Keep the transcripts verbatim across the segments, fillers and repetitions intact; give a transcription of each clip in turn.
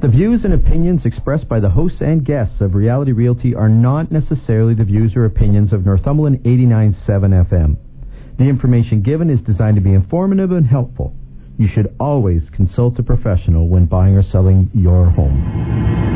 The views and opinions expressed by the hosts and guests of Reality Realty are not necessarily the views or opinions of Northumberland eighty-nine point seven F M. The information given is designed to be informative and helpful. You should always consult a professional when buying or selling your home.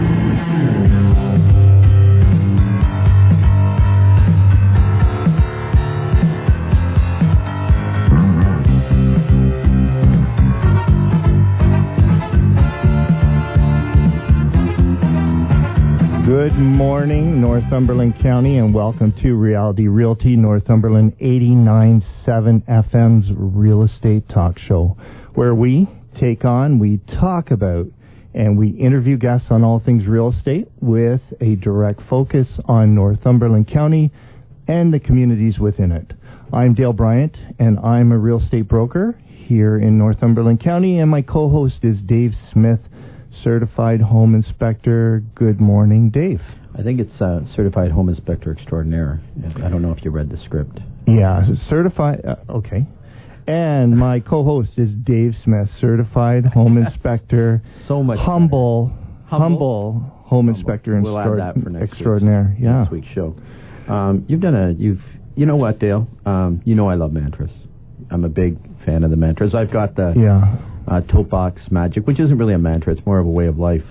Good morning, Northumberland County, and welcome to Reality Realty, Northumberland eighty-nine point seven F M's real estate talk show, where we take on, we talk about, and we interview guests on all things real estate with a direct focus on Northumberland County and the communities within it. I'm Dale Bryant, and I'm a real estate broker here in Northumberland County, and my co-host is Dave Smith, Certified Home Inspector. Good morning, Dave. I think it's uh, Certified Home Inspector Extraordinaire. I don't know if you read the script. Yeah, certified. Uh, okay. And my co-host is Dave Smith, Certified Home Inspector. So much humble, humble, humble Home humble. Inspector we'll extraord- add that for next Extraordinaire. Week's, yeah. Next week's show. Um, you've done a. You've. You know what, Dale? Um, you know I love mantras. I'm a big fan of the mantras. I've got the. Yeah. Uh, Toolbox Magic, which isn't really a mantra, it's more of a way of life.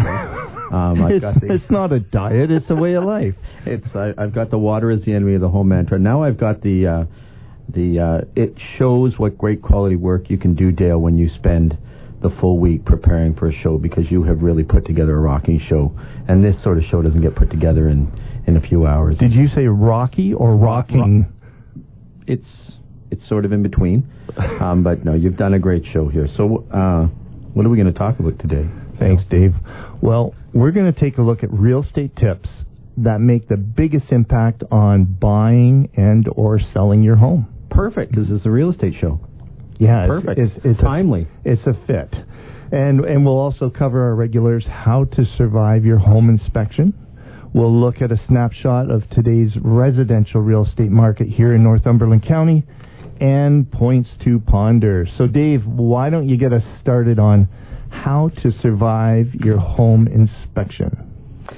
um, I've it's, got the, it's not a diet, it's a way of life. It's I, I've got the water is the enemy of the home mantra. Now I've got the uh, the uh, it shows what great quality work you can do, Dale, when you spend the full week preparing for a show, because you have really put together a rocking show, and this sort of show doesn't get put together in, in a few hours. Did you say rocky or rocking? Rock, it's it's sort of in between. Um, but no, you've done a great show here. So uh, what are we going to talk about today? Thanks, Dave. Well, we're going to take a look at real estate tips that make the biggest impact on buying and or selling your home. Perfect, because it's a real estate show. Yeah, perfect. It's, it's, it's timely. A, it's a fit. And, and we'll also cover our regulars how to survive your home inspection. We'll look at a snapshot of today's residential real estate market here in Northumberland County, and points to ponder. So, Dave, why don't you get us started on how to survive your home inspection?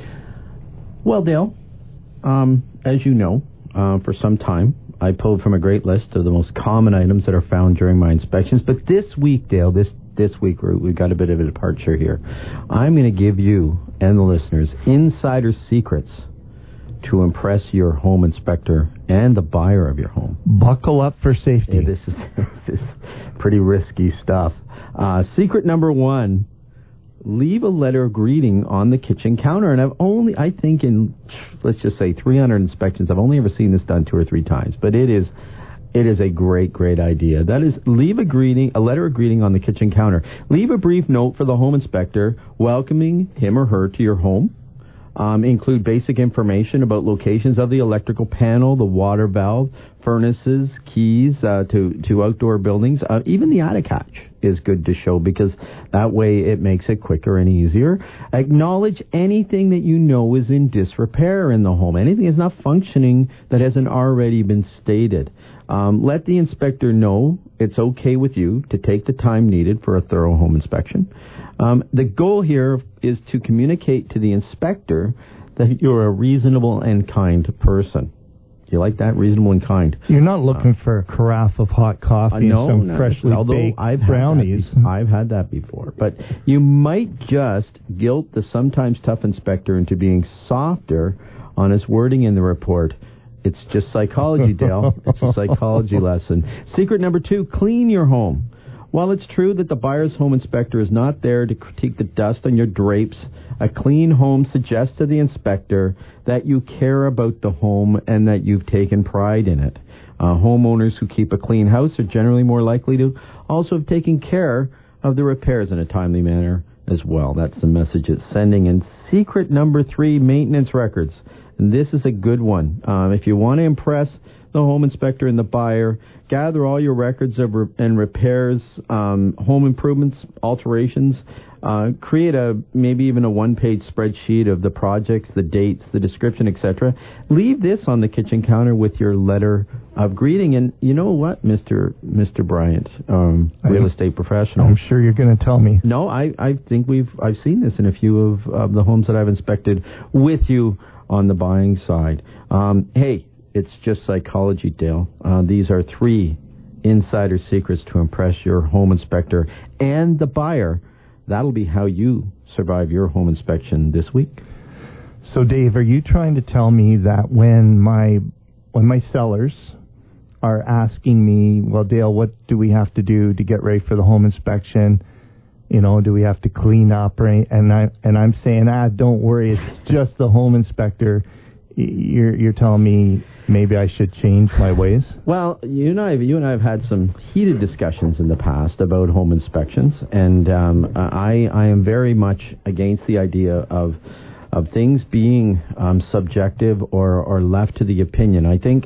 Well, Dale, um, as you know, uh, for some time, I pulled from a great list of the most common items that are found during my inspections. But this week, Dale, this this week, we're, we've got a bit of a departure here. I'm going to give you and the listeners insider secrets to impress your home inspector and the buyer of your home. Buckle up for safety. Yeah, this is this is pretty risky stuff. Uh, secret number one: leave a letter of greeting on the kitchen counter. And I've only, I think, in let's just say three hundred inspections, I've only ever seen this done two or three times. But it is, it is a great, great idea. That is, leave a greeting, a letter of greeting on the kitchen counter. Leave a brief note for the home inspector welcoming him or her to your home. Um, include basic information about locations of the electrical panel, the water valve, furnaces, keys uh, to, to outdoor buildings. Uh, even the attic hatch is good to show, because that way it makes it quicker and easier. Acknowledge anything that you know is in disrepair in the home. Anything is not functioning that hasn't already been stated. Um, let the inspector know it's okay with you to take the time needed for a thorough home inspection. Um, the goal here is to communicate to the inspector that you're a reasonable and kind person. You like that? Reasonable and kind. You're not looking uh, for a carafe of hot coffee uh, no, and some no, freshly although baked I've brownies. Had I've had that before. But you might just guilt the sometimes tough inspector into being softer on his wording in the report. It's just psychology, Dale. It's a psychology lesson. Secret number two: clean your home. While it's true that the buyer's home inspector is not there to critique the dust on your drapes, a clean home suggests to the inspector that you care about the home and that you've taken pride in it. Uh, homeowners who keep a clean house are generally more likely to also have taken care of the repairs in a timely manner as well. That's the message it's sending. And secret number three, maintenance records. And this is a good one. Um, if you want to impress the home inspector and the buyer, gather all your records of re- and repairs, um, home improvements, alterations. Uh, create a maybe even a one-page spreadsheet of the projects, the dates, the description, et cetera. Leave this on the kitchen counter with your letter of greeting. And you know what, Mister Mister Bryant, um, real estate professional. I'm sure you're going to tell me. No, I, I think we've I've seen this in a few of, of the homes that I've inspected with you on the buying side. Um, hey, it's just psychology, Dale. Uh, these are three insider secrets to impress your home inspector and the buyer. That'll be how you survive your home inspection this week. So, Dave, are you trying to tell me that when my when my sellers are asking me, well, Dale, what do we have to do to get ready for the home inspection? You know, do we have to clean up? Or any, and I and I'm saying, ah, don't worry, it's just the home inspector. You're you're telling me maybe I should change my ways? Well, you and I, you and I have had some heated discussions in the past about home inspections, and um, I I am very much against the idea of of things being um, subjective or or left to the opinion. I think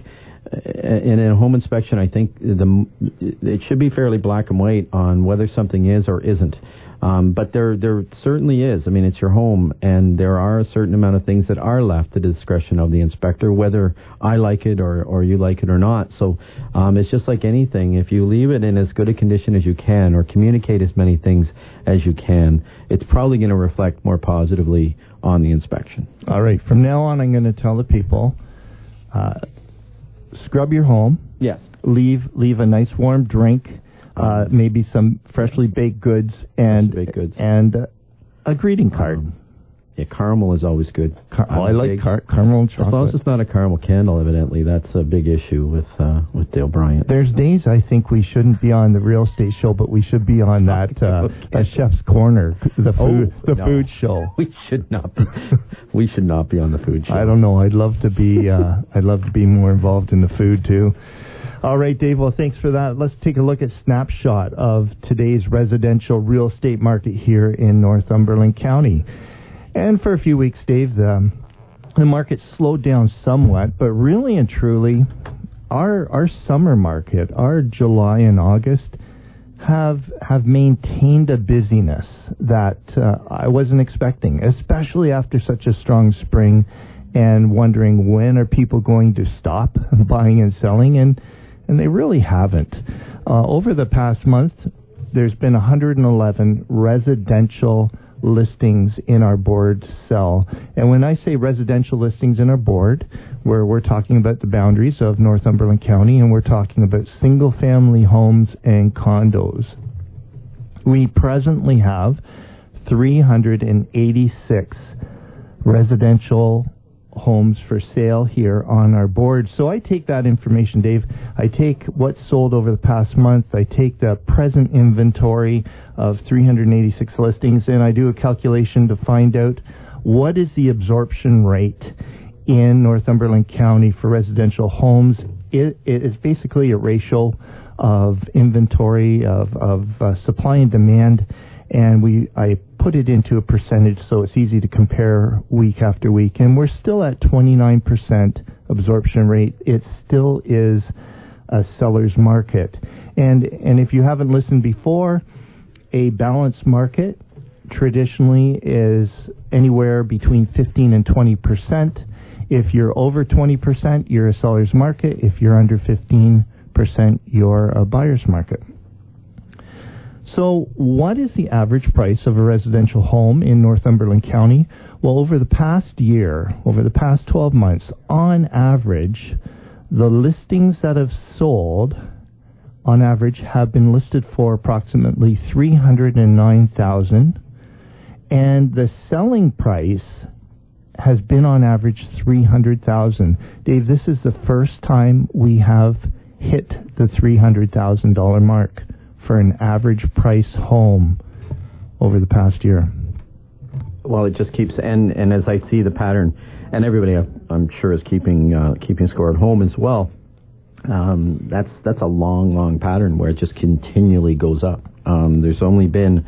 in a home inspection, I think the it should be fairly black and white on whether something is or isn't. Um, but there there certainly is. I mean, it's your home, and there are a certain amount of things that are left to the discretion of the inspector, whether I like it or, or you like it or not. So um, it's just like anything. If you leave it in as good a condition as you can or communicate as many things as you can, it's probably going to reflect more positively on the inspection. All right. From now on, I'm going to tell the people, uh, scrub your home. Yes. Leave, leave a nice warm drink. Uh, maybe some freshly baked goods and baked goods. and uh, a greeting card. Um, yeah, caramel is always good. Car- oh, I like car- caramel and chocolate. As long as it's not a caramel candle, evidently, that's a big issue with uh, with Dale Bryant. There's days I think we shouldn't be on the real estate show, but we should be on that uh, okay. Chef's Corner, the food oh, the no. food show. We should not be. we should not be on the food show. I don't know. I'd love to be. Uh, I'd love to be more involved in the food too. All right, Dave, well, thanks for that. Let's take a look at snapshot of today's residential real estate market here in Northumberland County. And for a few weeks, Dave, the, the market slowed down somewhat, but really and truly, our our summer market, our July and August, have have maintained a busyness that uh, I wasn't expecting, especially after such a strong spring and wondering when are people going to stop buying and selling, and And they really haven't. Uh, over the past month, there's been one hundred eleven residential listings in our board cell. And when I say residential listings in our board, where we're talking about the boundaries of Northumberland County, and we're talking about single-family homes and condos. We presently have three hundred eighty-six residential homes for sale here on our board. So I take that information, Dave. I take what's sold over the past month. I take the present inventory of three hundred eighty-six listings, and I do a calculation to find out what is the absorption rate in Northumberland County for residential homes. It, it is basically a ratio of inventory of, of uh, supply and demand, and we I put it into a percentage so it's easy to compare week after week. And we're still at twenty-nine percent absorption rate. It still is a seller's market. And and if you haven't listened before, a balanced market traditionally is anywhere between fifteen and twenty percent. If you're over twenty percent, you're a seller's market. If you're under fifteen percent, you're a buyer's market. So what is the average price of a residential home in Northumberland County? Well, over the past year, over the past twelve months, on average, the listings that have sold, on average, have been listed for approximately three hundred nine thousand dollars, and the selling price has been on average three hundred thousand dollars. Dave, this is the first time we have hit the three hundred thousand dollars mark for an average price home over the past year. Well, it just keeps, and, and as I see the pattern, and everybody I'm sure is keeping uh, keeping score at home as well, um, that's that's a long, long pattern where it just continually goes up. Um, there's only been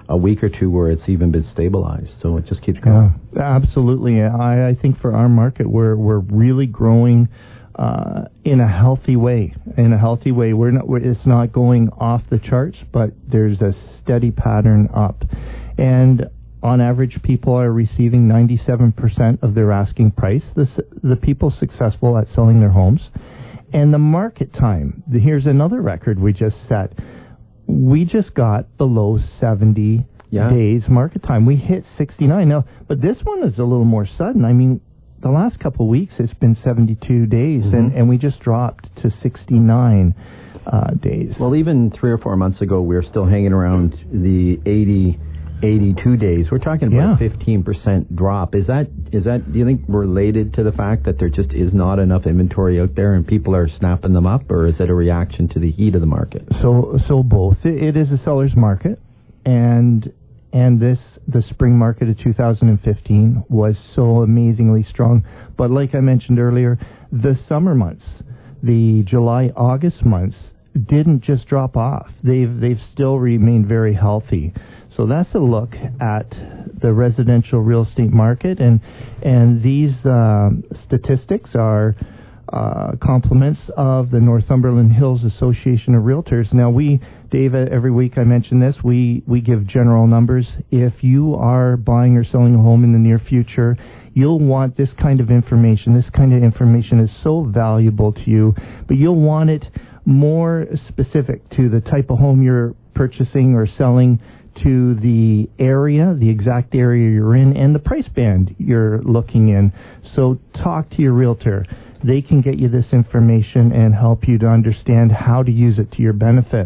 a week or two where it's even been stabilized. So it just keeps going. Yeah, absolutely. I, I think for our market, we're we're really growing uh, in a healthy way. In a healthy way, we're not. We're, it's not going off the charts, but there's a steady pattern up, and on average, people are receiving ninety-seven percent of their asking price. The the people successful at selling their homes, and the market time. Here's another record we just set. We just got below seventy yeah. days market time. We hit sixty-nine now, but this one is a little more sudden. I mean, the last couple of weeks it's been seventy-two days, mm-hmm. and, and we just dropped to sixty-nine uh, days. Well, even three or four months ago, we were still hanging around the eighty, eighty-two days. We're talking about a yeah. fifteen percent drop. Is that is that? Do you think related to the fact that there just is not enough inventory out there and people are snapping them up, or is it a reaction to the heat of the market? So, so both. It, it is a seller's market, and and this the spring market of two thousand fifteen was so amazingly strong. But like I mentioned earlier, the summer months, the July August months, didn't just drop off. They've they've still remained very healthy. So that's a look at the residential real estate market, and and these uh, statistics are uh, compliments of the Northumberland Hills Association of Realtors. Now, we, Dave, every week I mention this, we, we give general numbers. If you are buying or selling a home in the near future, you'll want this kind of information. This kind of information is so valuable to you, but you'll want it more specific to the type of home you're purchasing or selling, to the area, the exact area you're in, and the price band you're looking in. So talk to your realtor. They can get you this information and help you to understand how to use it to your benefit.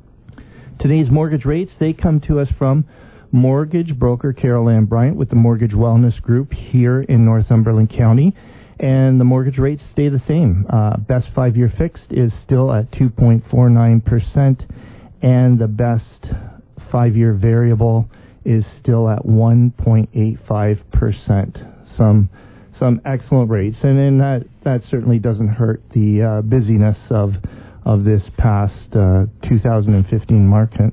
Today's mortgage rates, they come to us from mortgage broker Carol Ann Bryant with the Mortgage Wellness Group here in Northumberland County. And the mortgage rates stay the same. Uh, best five-year fixed is still at two point four nine percent, and the best five-year variable is still at one point eight five percent. Some some excellent rates, and then that, that certainly doesn't hurt the uh, busyness of of this past uh, two thousand fifteen market.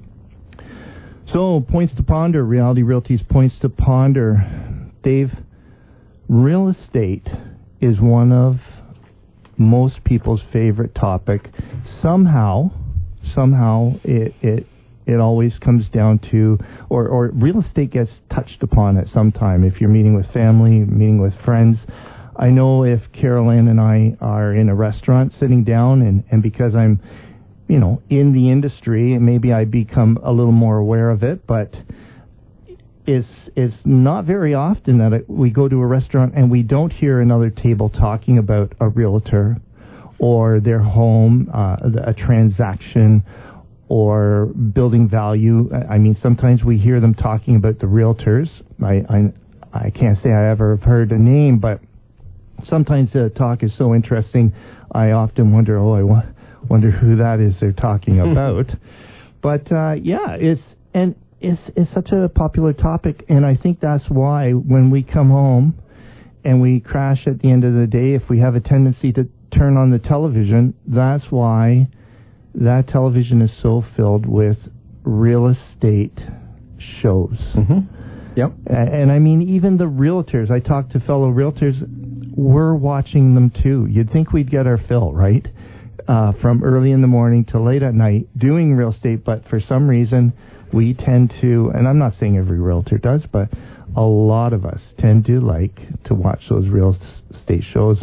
So, points to ponder, Reality Realty's points to ponder. Dave, real estate is one of most people's favorite topic. Somehow, somehow it it It always comes down to, or, or real estate gets touched upon at some time. If you're meeting with family, meeting with friends. I know if Carol Ann and I are in a restaurant sitting down, and, and because I'm, you know, in the industry, maybe I become a little more aware of it, but it's, it's not very often that it, we go to a restaurant and we don't hear another table talking about a realtor or their home, uh, a transaction, or building value. I mean, sometimes we hear them talking about the realtors. I, I, I can't say I ever have heard a name, but sometimes the talk is so interesting, I often wonder, oh, I wa- wonder who that is they're talking about. But, uh, yeah, it's, and it's, it's such a popular topic, and I think that's why when we come home and we crash at the end of the day, if we have a tendency to turn on the television, that's why that television is so filled with real estate shows. Mm-hmm. Yep. And, and I mean, even the realtors, I talk to fellow realtors, we're watching them too. You'd think we'd get our fill, right? Uh, from early in the morning to late at night doing real estate, but for some reason we tend to, and I'm not saying every realtor does, but a lot of us tend to like to watch those real estate shows.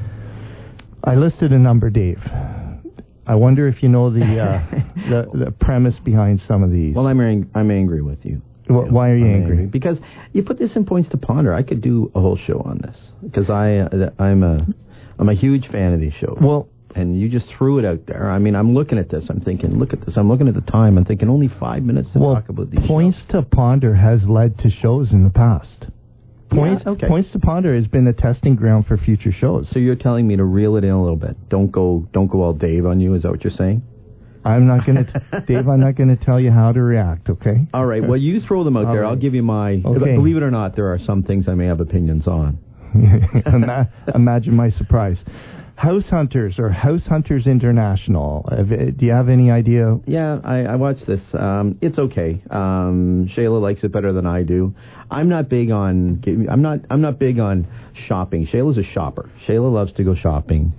I listed a number, Dave. I wonder if you know the, uh, the the premise behind some of these. Well, I'm ang- I'm angry with you. Well, why are you angry? angry? Because you put this in points to ponder. I could do a whole show on this because I uh, I'm a I'm a huge fan of these shows. Well, and you just threw it out there. I mean, I'm looking at this. I'm thinking, look at this. I'm looking at the time. I'm thinking only five minutes to well, talk about these. Points shows. to ponder has led to shows in the past. Points, yeah, okay. Points to ponder has been a testing ground for future shows. So you're telling me to reel it in a little bit. Don't go, don't go all Dave on you. Is that what you're saying? I'm not going to, Dave. I'm not going to tell you how to react. Okay. All right. Well, you throw them out all there. right. I'll give you my. Okay. Believe it or not, there are some things I may have opinions on. Imagine my surprise. House Hunters or House Hunters International. Have, do you have any idea? Yeah, I, I watched this. Um, it's okay. Um, Shayla likes it better than I do. I'm not big on. I'm not. I'm not big on shopping. Shayla's a shopper. Shayla loves to go shopping.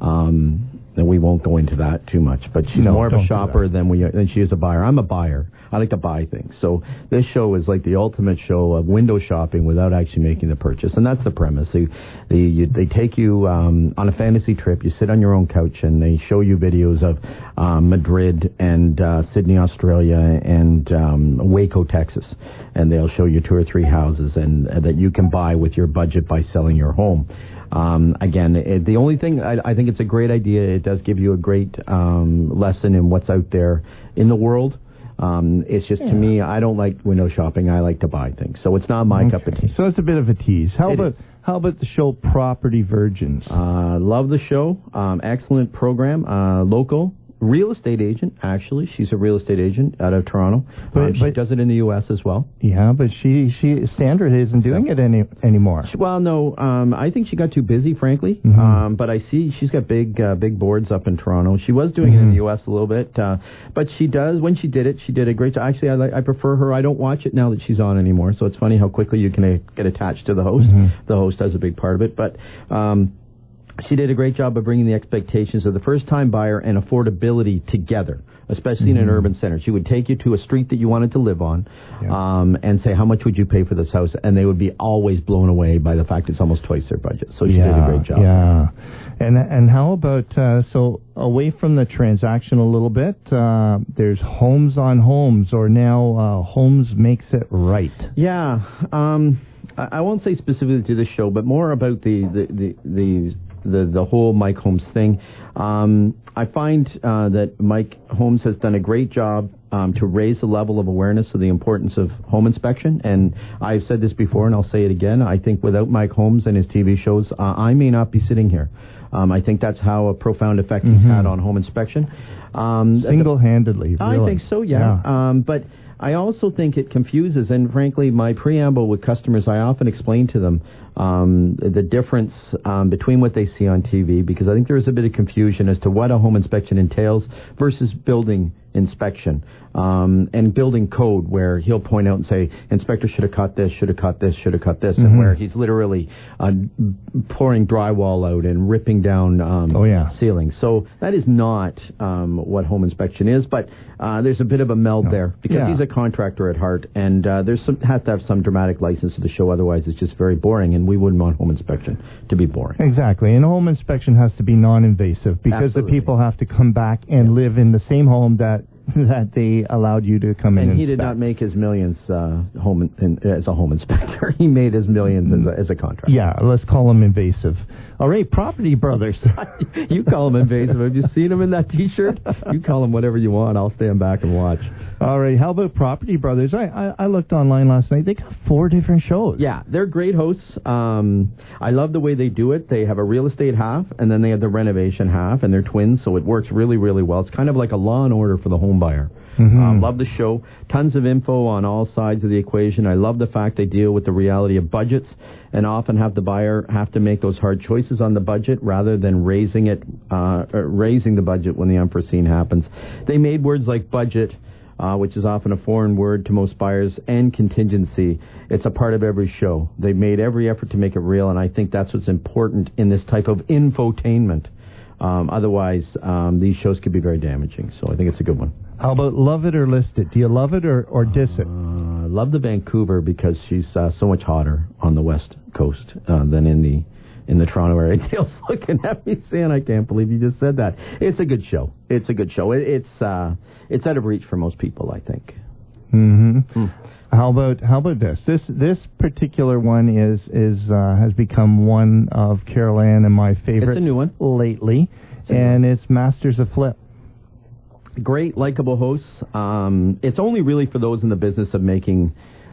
Um, and we won't go into that too much. But she's no, more of a shopper than we than she is a buyer. I'm a buyer. I like to buy things. So this show is like the ultimate show of window shopping without actually making the purchase. And that's the premise. They, they, you, they take you um, on a fantasy trip. You sit on your own couch and they show you videos of um, Madrid and uh, Sydney, Australia, and um, Waco, Texas. And they'll show you two or three houses and uh, that you can buy with your budget by selling your home. Um, again, it, the only thing, I, I think it's a great idea. It does give you a great um, lesson in what's out there in the world. Um, it's just, yeah. to me, I don't like window shopping. I like to buy things. So it's not my okay. cup of tea. So it's a bit of a tease. How it about is. How about the show Property Virgins? Uh, love the show. Um, excellent program. Uh, local. Real estate agent, actually. She's a real estate agent out of Toronto. But, um, she but, does it in the U S as well. Yeah, but she, she Sandra isn't doing it any anymore. She, well, no, um, I think she got too busy, frankly. Mm-hmm. Um, but I see she's got big uh, big boards up in Toronto. She was doing mm-hmm. it in the U S a little bit. Uh, but she does, when she did it, she did a great job. Actually, I, like, I prefer her. I don't watch it now that she's on anymore. So it's funny how quickly you can uh, get attached to the host. Mm-hmm. The host does a big part of it. But... Um, she did a great job of bringing the expectations of the first-time buyer and affordability together, especially mm-hmm. in an urban center. She would take you to a street that you wanted to live on yeah. um, and say, how much would you pay for this house? And they would be always blown away by the fact it's almost twice their budget. So she yeah, did a great job. Yeah. And and how about, uh, so away from the transaction a little bit, uh, there's Homes on Homes, or now uh, Homes Makes It Right. Yeah. Um, I, I won't say specifically to this show, but more about the the, the, the The, the whole Mike Holmes thing. Um, I find uh, that Mike Holmes has done a great job um, to raise the level of awareness of the importance of home inspection. And I've said this before, and I'll say it again. I think without Mike Holmes and his T V shows, uh, I may not be sitting here. Um, I think that's how a profound effect mm-hmm. he's had on home inspection. Um, Single-handedly, I really. think so, yeah. yeah. Um, but I also think it confuses, and frankly, my preamble with customers, I often explain to them um, the difference um, between what they see on T V, because I think there is a bit of confusion as to what a home inspection entails versus building inspection um, and building code, where he'll point out and say, inspector should have cut this, should have cut this, should have cut this, mm-hmm. and where he's literally uh, pouring drywall out and ripping down um, oh, yeah. ceilings. So that is not um, what home inspection is, but uh, there's a bit of a meld no. there, because yeah. he's a contractor at heart, and uh, there's some has to have some dramatic license to the show, otherwise it's just very boring, and we wouldn't want home inspection to be boring. Exactly, and home inspection has to be non-invasive, because Absolutely. the people have to come back and yeah. live in the same home that that they allowed you to come in and and he did inspect. not make his millions uh, home in, in, as a home inspector. He made his millions as a, as a contractor. Yeah, let's call him invasive. All right, Property Brothers. You call him invasive. Have you seen him in that T-shirt? You call him whatever you want. I'll stand back and watch. All right, how about Property Brothers? I, I, I looked online last night. They got four different shows. Yeah, they're great hosts. Um, I love the way they do it. They have a real estate half, and then they have the renovation half, and they're twins, so it works really, really well. It's kind of like a Law and Order for the home buyer. Mm-hmm. Um, love the show. Tons of info on all sides of the equation. I love the fact they deal with the reality of budgets and often have the buyer have to make those hard choices on the budget rather than raising it, uh, raising the budget when the unforeseen happens. They made words like budget, uh, which is often a foreign word to most buyers, and contingency. It's a part of every show. They've made every effort to make it real, and I think that's what's important in this type of infotainment. Um, otherwise, um, these shows could be very damaging. So I think it's a good one. How about Love It or List It? Do you love it or, or diss it? I uh, love the Vancouver, because she's uh, so much hotter on the West Coast uh, than in the in the Toronto area. Dale's looking at me saying, I can't believe you just said that. It's a good show. It's a good show. It, it's uh, it's out of reach for most people, I think. Mm-hmm. Mm. How about how about this? This this particular one is is uh, has become one of Carol Ann and my favorites. It's a new one lately, it's and it's Masters of Flip. Great, likable hosts. Um, it's only really for those in the business of making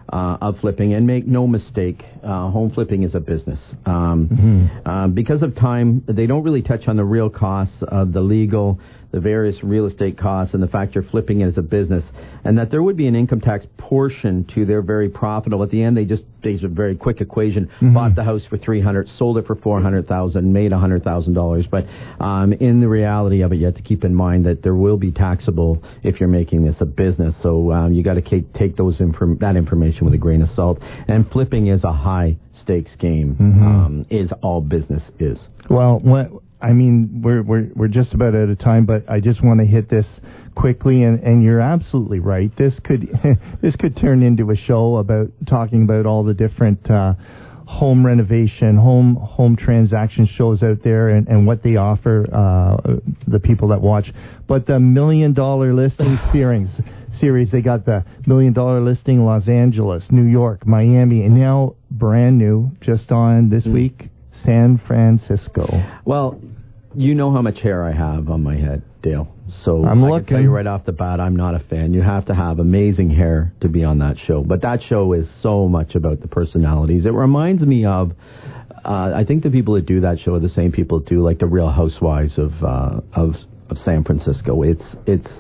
uh, of flipping. And make no mistake, uh, home flipping is a business. Um, Mm-hmm. uh, because of time, they don't really touch on the real costs of the legal, the various real estate costs, and the fact you're flipping it as a business, and that there would be an income tax portion to their very profitable. At the end, they just, there's a very quick equation, mm-hmm. bought the house for three hundred thousand dollars, sold it for four hundred thousand dollars, made one hundred thousand dollars. But um, in the reality of it, you have to keep in mind that there will be taxable if you're making this a business. So um, you got to take those inform- that information with a grain of salt. And flipping is a high stakes game, mm-hmm. um, is all business is. Well, what... I mean, we're we're we're just about out of time, but I just want to hit this quickly, and, and you're absolutely right. This could this could turn into a show about talking about all the different uh, home renovation, home home transaction shows out there, and, and what they offer uh, the people that watch. But the million dollar listing series, series, they got the million dollar listing Los Angeles, New York, Miami, and now brand new, just on this mm. week, San Francisco. Well, you know how much hair I have on my head, Dale. So I'm I looking. can tell you right off the bat, I'm not a fan. You have to have amazing hair to be on that show. But that show is so much about the personalities. It reminds me of, uh, I think the people that do that show are the same people that do like the Real Housewives of uh, of of San Francisco. It's it's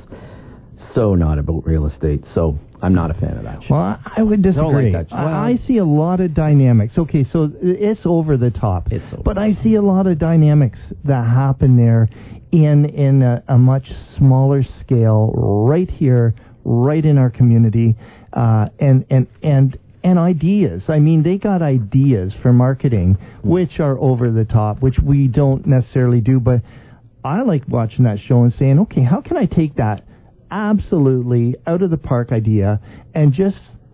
so not about real estate. So I'm not a fan of that show. Well, I would disagree. Like well, I, I see a lot of dynamics. Okay, so it's over the top. It's over. But I see a lot of dynamics that happen there in in a, a much smaller scale, right here, right in our community, uh, and and and and ideas. I mean, they got ideas for marketing, which are over the top, which we don't necessarily do. But I like watching that show and saying, okay, how can I take that absolutely out of the park idea and just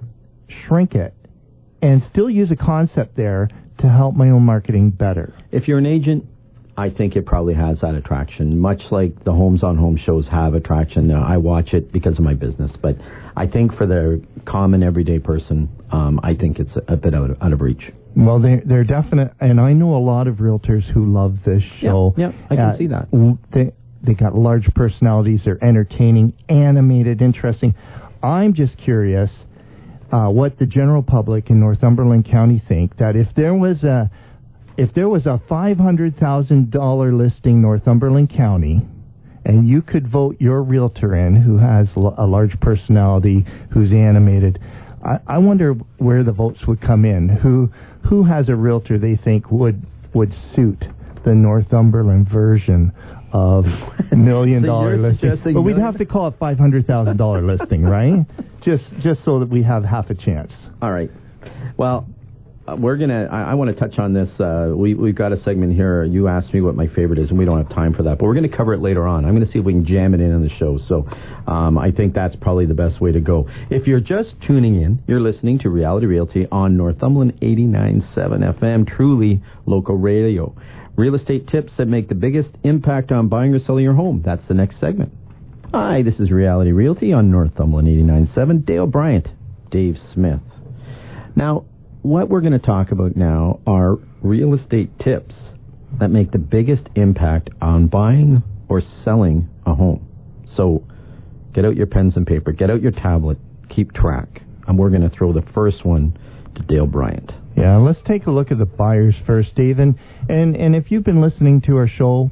shrink it and still use a concept there to help my own marketing better? If you're an agent, I think it probably has that attraction, much like the Homes on Home shows have attraction. Uh, I watch it because of my business, but I think for the common everyday person, um, I think it's a, a bit out of, out of reach. Well, they're, they're definite, and I know a lot of realtors who love this show. Yeah, yeah I can uh, see that. They, They got large personalities. They're entertaining, animated, interesting. I'm just curious uh, what the general public in Northumberland County think that if there was a if there was a five hundred thousand dollars listing Northumberland County, and you could vote your realtor in who has a large personality, who's animated, I, I wonder where the votes would come in. Who who has a realtor they think would would suit the Northumberland version of million so dollar listing? But we'd have to call it five hundred thousand dollar listing, right? Just just so that we have half a chance. All right. Well, uh, we're gonna. I, I want to touch on this. Uh, we we've got a segment here. You asked me what my favorite is, and we don't have time for that. But we're going to cover it later on. I'm going to see if we can jam it in on the show. So um, I think that's probably the best way to go. If you're just tuning in, you're listening to Reality Realty on Northumberland eighty-nine point seven F M, truly local radio. Real estate tips that make the biggest impact on buying or selling your home. That's the next segment. Hi, this is Reality Realty on Northumberland eighty-nine point seven. Dale Bryant, Dave Smith. Now, what we're going to talk about now are real estate tips that make the biggest impact on buying or selling a home. So, get out your pens and paper, get out your tablet, keep track. And we're going to throw the first one to Dale Bryant. Yeah, let's take a look at the buyers first, Dave. And, and, and if you've been listening to our show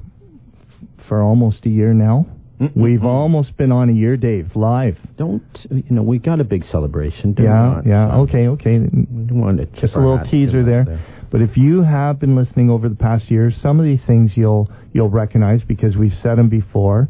for almost a year now, Mm-mm-mm. we've almost been on a year, Dave, live. Don't, you know, we got a big celebration. Yeah, not, yeah, so okay, okay. We don't want to Just a little teaser there. there. But if you have been listening over the past year, some of these things you'll you'll recognize because we've said them before.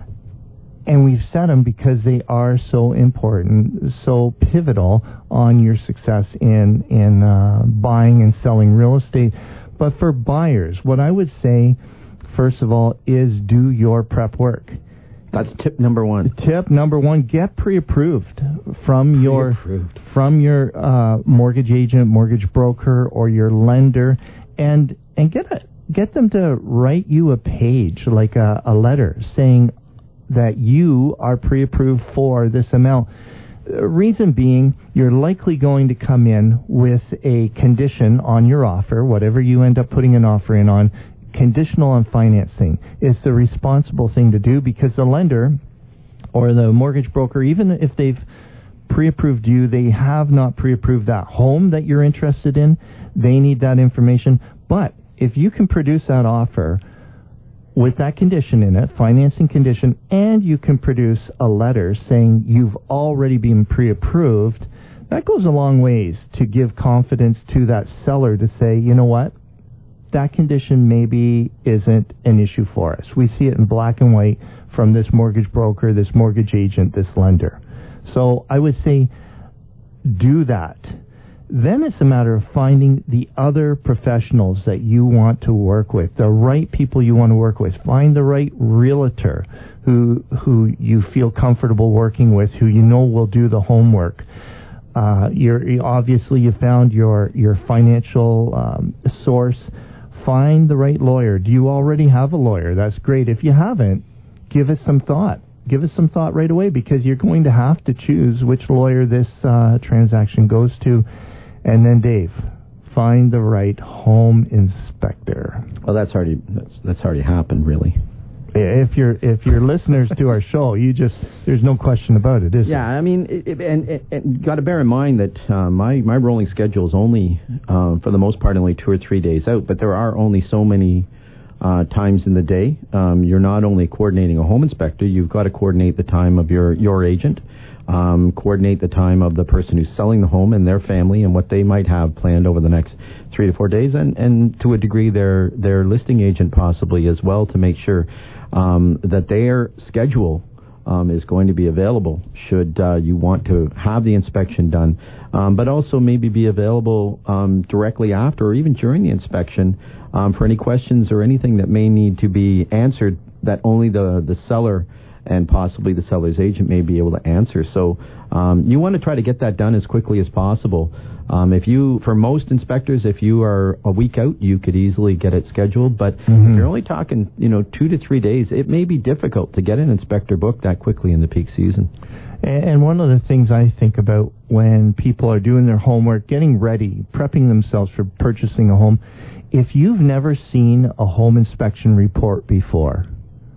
And we've said them because they are so important, so pivotal on your success in in uh, buying and selling real estate. But for buyers, what I would say, first of all, is do your prep work. That's tip number one. Tip number one: get pre-approved from your pre-approved. from your uh, mortgage agent, mortgage broker, or your lender, and and get a, get them to write you a page, like a, a letter, saying that you are pre-approved for this amount. Reason being, you're likely going to come in with a condition on your offer, whatever you end up putting an offer in on, conditional on financing. It's the responsible thing to do because the lender or the mortgage broker, even if they've pre-approved you. They have not pre-approved that home that you're interested in. They need that information. But if you can produce that offer with that condition in it, financing condition, and you can produce a letter saying you've already been pre-approved, that goes a long ways to give confidence to that seller to say, you know what, that condition maybe isn't an issue for us. We see it in black and white from this mortgage broker, this mortgage agent, this lender. So I would say do that. Then it's a matter of finding the other professionals that you want to work with, the right people you want to work with. Find the right realtor who who you feel comfortable working with, who you know will do the homework. Uh, you're obviously you found your your financial um, source. Find the right lawyer. Do you already have a lawyer? That's great. If you haven't, give it some thought. Give it some thought right away, because you're going to have to choose which lawyer this uh, transaction goes to. And then, Dave, find the right home inspector. Well, that's already that's, that's already happened, really. If you're if you're listeners to our show, you just there's no question about it, is yeah, there? I mean, it, it, and, and, and got to bear in mind that uh, my my rolling schedule is only, uh, for the most part, only two or three days out. But there are only so many uh, times in the day. Um, you're not only coordinating a home inspector, you've got to coordinate the time of your your agent. Um, coordinate the time of the person who's selling the home and their family and what they might have planned over the next three to four days, and, and to a degree their their listing agent possibly as well, to make sure um, that their schedule um, is going to be available should uh, you want to have the inspection done, um, but also maybe be available um, directly after or even during the inspection um, for any questions or anything that may need to be answered that only the, the seller and possibly the seller's agent may be able to answer. So um, you want to try to get that done as quickly as possible. Um, if you, for most inspectors, if you are a week out, you could easily get it scheduled. But mm-hmm. if you're only talking, you know, two to three days, it may be difficult to get an inspector booked that quickly in the peak season. And one of the things I think about when people are doing their homework, getting ready, prepping themselves for purchasing a home, if you've never seen a home inspection report before,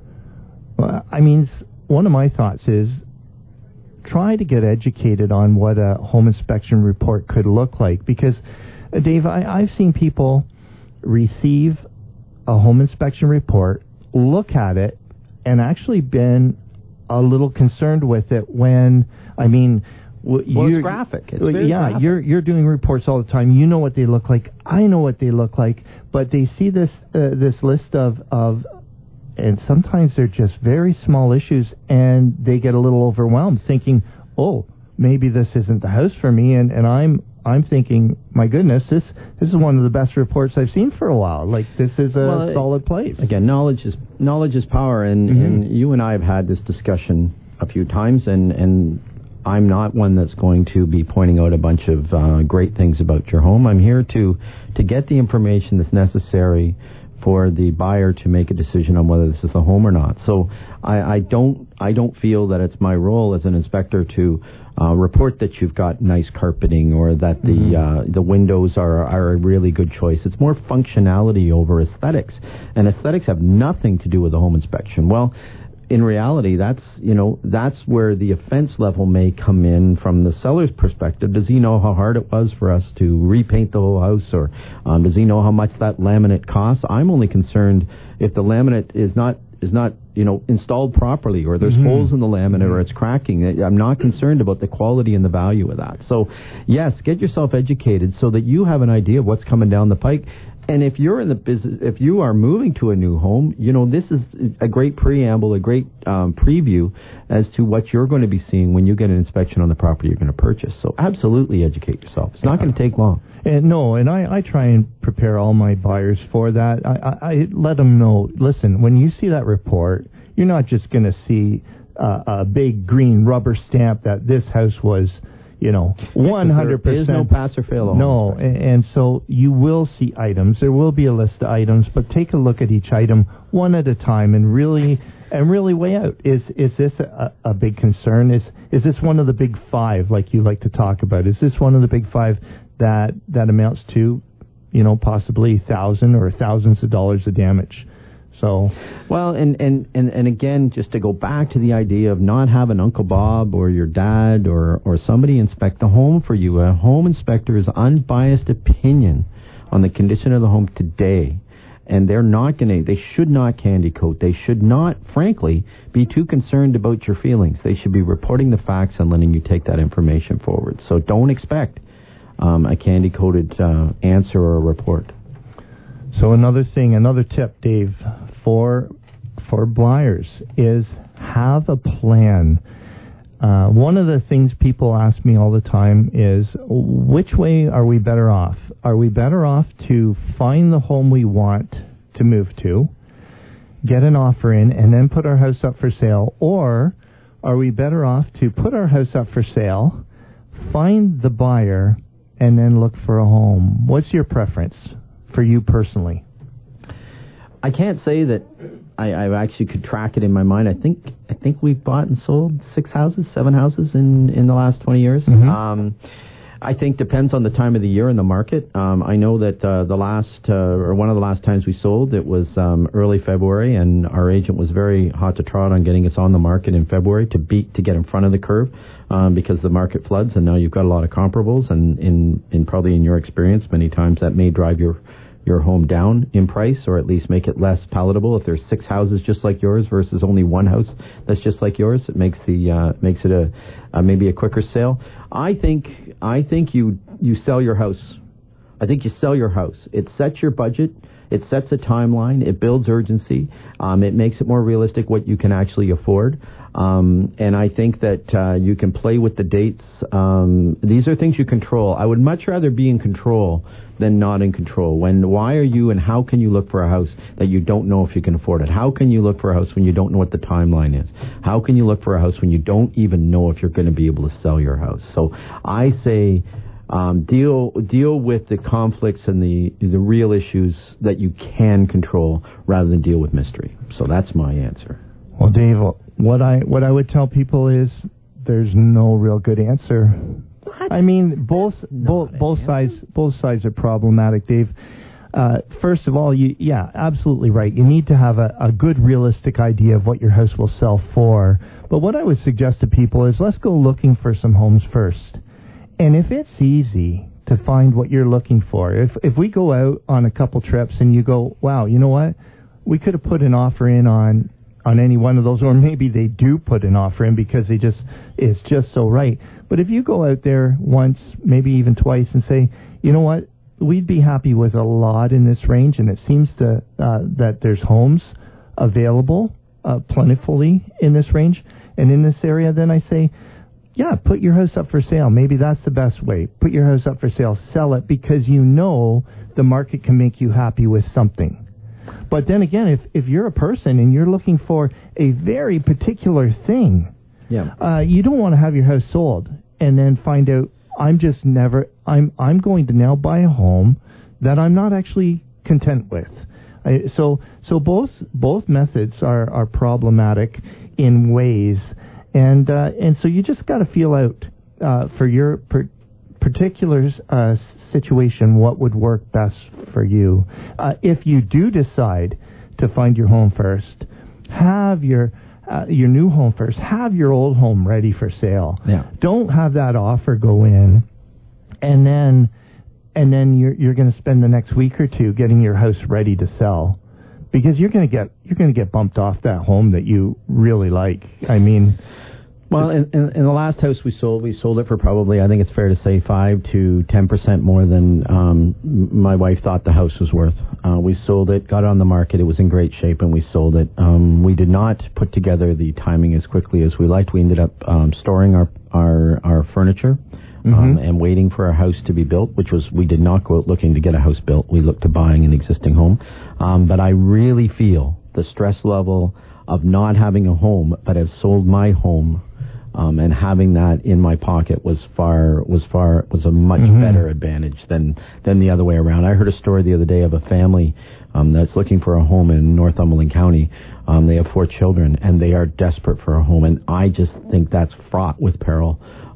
I mean, one of my thoughts is try to get educated on what a home inspection report could look like. Because, uh, Dave, I, I've seen people receive a home inspection report, look at it, and actually been a little concerned with it when, I mean... Well, it's graphic. It's very yeah, graphic. you're you're doing reports all the time. You know what they look like. I know what they look like. But they see this uh, this list of... of and sometimes they're just very small issues, and they get a little overwhelmed, thinking, "Oh, maybe this isn't the house for me." And, and I'm I'm thinking, "My goodness, this this is one of the best reports I've seen for a while. Like, this is a well, solid place." Again, knowledge is knowledge is power, and, mm-hmm. and you and I have had this discussion a few times, and and I'm not one that's going to be pointing out a bunch of uh, great things about your home. I'm here to to get the information that's necessary for the buyer to make a decision on whether this is a home or not. So I, I don't I don't feel that it's my role as an inspector to uh, report that you've got nice carpeting or that the mm-hmm. uh, the windows are are a really good choice. It's more functionality over aesthetics, and aesthetics have nothing to do with the home inspection. Well, in reality, that's you know that's where the offense level may come in from the seller's perspective. Does he know how hard it was for us to repaint the whole house, or um, does he know how much that laminate costs? I'm only concerned if the laminate is not is not you know installed properly, or there's mm-hmm. holes in the laminate, mm-hmm. or it's cracking. I'm not concerned about the quality and the value of that. So, yes, get yourself educated so that you have an idea of what's coming down the pike. And if you're in the business, if you are moving to a new home, you know, this is a great preamble, a great um, preview as to what you're going to be seeing when you get an inspection on the property you're going to purchase. So absolutely educate yourself. It's not going to take long. And no, and I, I try and prepare all my buyers for that. I, I, I let them know, listen, when you see that report, you're not just going to see uh, a big green rubber stamp that this house was... You know, one hundred percent. There is no pass or fail. No, and, and so you will see items. There will be a list of items, but take a look at each item one at a time and really and really weigh out. Is is this a, a big concern? Is is this one of the big five, like you like to talk about? Is this one of the big five that that amounts to, you know, possibly thousand or thousands of dollars of damage? So, well, and, and, and, and again, just to go back to the idea of not having Uncle Bob or your dad or, or somebody inspect the home for you. A home inspector's unbiased opinion on the condition of the home today. And they're not going to, they should not candy coat. They should not, frankly, be too concerned about your feelings. They should be reporting the facts and letting you take that information forward. So don't expect um, a candy coated uh, answer or report. So another thing, another tip, Dave, for for buyers is have a plan. Uh, one of the things people ask me all the time is, which way are we better off? Are we better off to find the home we want to move to, get an offer in, and then put our house up for sale? Or are we better off to put our house up for sale, find the buyer, and then look for a home? What's your preference for you personally? I can't say that I, I actually could track it in my mind. I think I think we've bought and sold six houses, seven houses in, in the last twenty years. Mm-hmm. Um, I think depends on the time of the year and the market. Um, I know that uh, the last uh, or one of the last times we sold, it was um, early February, and our agent was very hot to trot on getting us on the market in February to beat to get in front of the curve um, because the market floods, and now you've got a lot of comparables, and in, in probably in your experience, many times that may drive your your home down in price, or at least make it less palatable. If there's six houses just like yours versus only one house that's just like yours, it makes the uh, makes it a uh, maybe a quicker sale. I think I think you you sell your house. I think you sell your house. It sets your budget. It sets a timeline. It builds urgency. Um, it makes it more realistic what you can actually afford. Um, and I think that uh, you can play with the dates. Um, these are things you control. I would much rather be in control than not in control. When, why are you and how can you look for a house that you don't know if you can afford it? How can you look for a house when you don't know what the timeline is? How can you look for a house when you don't even know if you're going to be able to sell your house? So I say um, deal deal with the conflicts and the the real issues that you can control rather than deal with mystery. So that's my answer. Well, Dave, what I what I would tell people is there's no real good answer. What? I mean, both both both sides both sides are problematic, Dave. Uh, first of all, you yeah, absolutely right. You need to have a, a good, realistic idea of what your house will sell for. But what I would suggest to people is let's go looking for some homes first. And if it's easy to find what you're looking for, if if we go out on a couple trips and you go, wow, you know what, we could have put an offer in on. on any one of those, or maybe they do put an offer in because they just it's just so right. But if you go out there once, maybe even twice, and say, you know what, we'd be happy with a lot in this range, and it seems to uh, that there's homes available uh, plentifully in this range and in this area, then I say, yeah, put your house up for sale. Maybe that's the best way. Put your house up for sale, sell it, because you know the market can make you happy with something. But then again, if, if you're a person and you're looking for a very particular thing, yeah, uh, you don't want to have your house sold and then find out I'm just never I'm I'm going to now buy a home that I'm not actually content with. I, so so both both methods are, are problematic in ways, and uh, and so you just got to feel out uh, for your per, particular uh, situation what would work best for you. Uh, if you do decide to find your home first, have your uh, your new home first, have your old home ready for sale. Yeah. Don't have that offer go in, and then and then you're you're going to spend the next week or two getting your house ready to sell, because you're going to get you're going to get bumped off that home that you really like. I mean. Well, in, in, in the last house we sold, we sold it for probably, I think it's fair to say, five to ten percent more than um, my wife thought the house was worth. Uh, we sold it, got it on the market, it was in great shape, and we sold it. Um, we did not put together the timing as quickly as we liked. We ended up um, storing our, our, our furniture um, mm-hmm. and waiting for our house to be built, which was, we did not go out looking to get a house built. We looked to buying an existing home. Um, but I really feel the stress level of not having a home, but have sold my home. Um, and having that in my pocket was far was far was a much mm-hmm. better advantage than than the other way around. I heard a story the other day of a family um, that's looking for a home in Northumberland County. Um, they have four children and they are desperate for a home, and I just think that's fraught with peril.